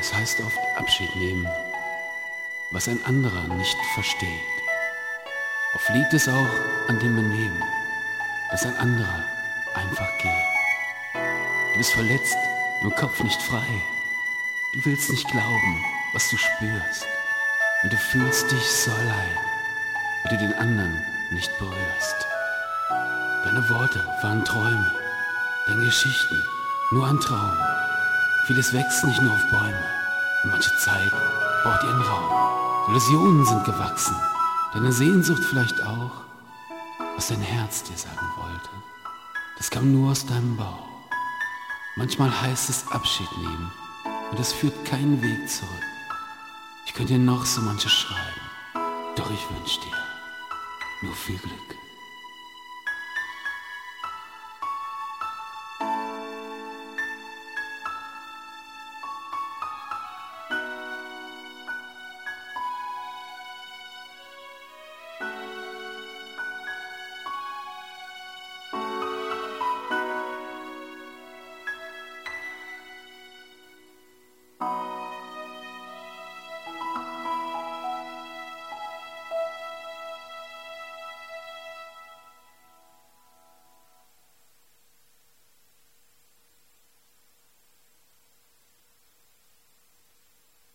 Es heißt oft Abschied nehmen, was ein anderer nicht versteht. Oft liegt es auch an dem Benehmen, dass ein anderer einfach geht. Du bist verletzt, im Kopf nicht frei. Du willst nicht glauben, was du spürst. Und du fühlst dich so allein, weil du den anderen nicht berührst. Deine Worte waren Träume, deine Geschichten nur ein Traum. Vieles wächst nicht nur auf Bäume, und manche Zeit braucht ihren Raum. Illusionen sind gewachsen, deine Sehnsucht vielleicht auch, was dein Herz dir sagen wollte. Das kam nur aus deinem Bauch. Manchmal heißt es Abschied nehmen, und es führt keinen Weg zurück. Ich könnte dir noch so manches schreiben, doch ich wünsch dir nur viel Glück.